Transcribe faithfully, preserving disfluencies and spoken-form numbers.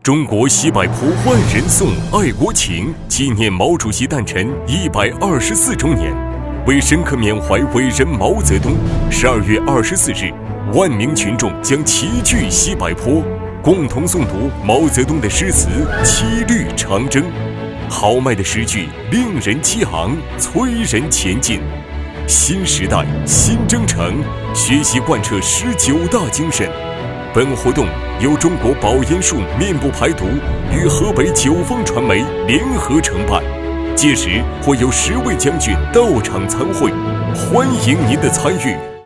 中国西柏坡万人颂爱国情纪念毛主席诞辰一百二十四周年，为深刻缅怀伟人毛泽东，十二月二十四日，万名群众将齐聚西柏坡，共同诵读毛泽东的诗词《七律长征》，豪迈的诗句令人激昂，催人前进。新时代新征程，学习贯彻十九大精神。本活动由中国保研术面部排毒与河北九方传媒联合承办，届时会有十位将军到场参会，欢迎您的参与。